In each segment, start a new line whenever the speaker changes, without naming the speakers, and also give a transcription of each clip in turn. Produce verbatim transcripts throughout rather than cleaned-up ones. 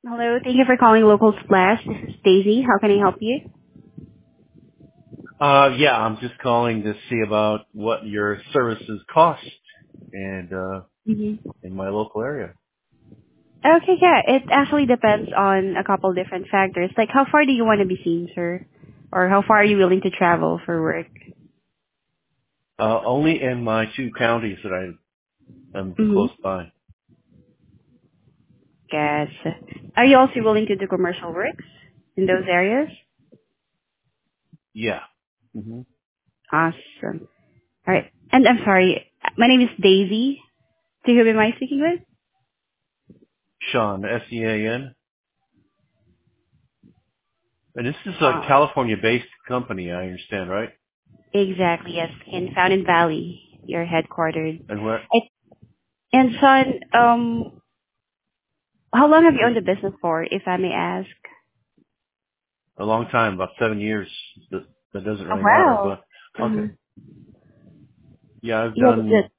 Hello, thank you for calling Local Splash. This is Daisy. How can I help you?
Uh, yeah, I'm just calling to see about what your services cost and uh,
Mm-hmm.
in my local area.
Okay, yeah, it actually depends on a couple different factors. Like, how far do you want to be seen, sir? Or how far are you willing to travel for work?
Uh, only in my two counties that I am
Mm-hmm.
close by.
Yes. Are you also willing to do commercial works in those areas?
Yeah. hmm
Awesome. All right. And I'm sorry, my name is Daisy. To whom am I speaking with?
Sean, S E A N. And this is a
Sean.
California-based company, I understand, right?
Exactly, yes. In Fountain Valley, you're headquartered.
And where?
I- And Sean, um, how long have you owned the business for, if I may ask?
A long time, about seven years. That, that doesn't
Oh,
really matter,
wow.
but okay.
Mm-hmm.
Yeah, I've
Yeah, that's
done.
it.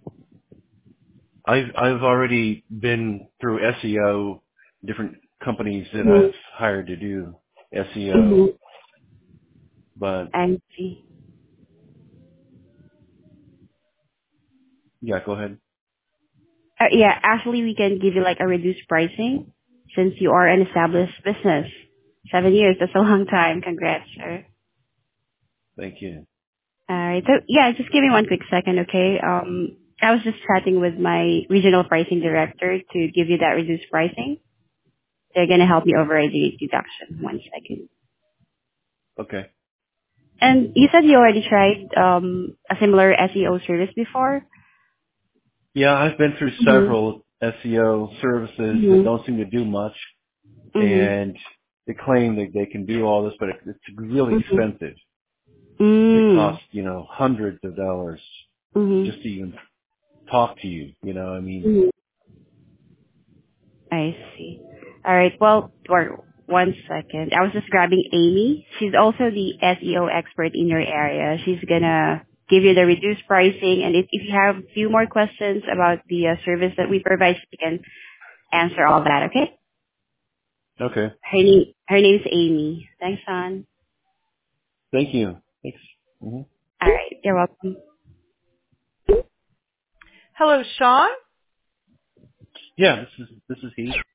I've I've already been through S E O, different companies that I've
Mm-hmm.
hired to do S E O,
Mm-hmm.
but
I see.
yeah, go ahead.
Uh, yeah, actually, we can give you like a reduced pricing since you are an established business. Seven years, that's a long time. Congrats, sir.
Thank you.
All right. So, yeah, just give me one quick second, okay? Um, I was just chatting with my regional pricing director to give you that reduced pricing. They're going to help you override the deduction. One second.
Okay.
And you said you already tried um, a similar S E O service before?
Yeah, I've been through
Mm-hmm.
several S E O services that
Mm-hmm.
don't seem to do much,
Mm-hmm.
and they claim that they can do all this, but it, it's really
Mm-hmm.
expensive. It
Mm.
costs, you know, hundreds of dollars
Mm-hmm.
just to even talk to you. You know, I mean,
Mm-hmm. I see. All right. Well, for one second. I was just grabbing Amy. She's also the S E O expert in your area. She's gonna give you the reduced pricing, and if, if you have a few more questions about the uh, service that we provide, she can answer all that. Okay?
okay.
Her name her name's Amy. Thanks, son.
Thank you. Thanks. hmm
All right. You're welcome.
Hello, Sean.
Yeah, this is this is he.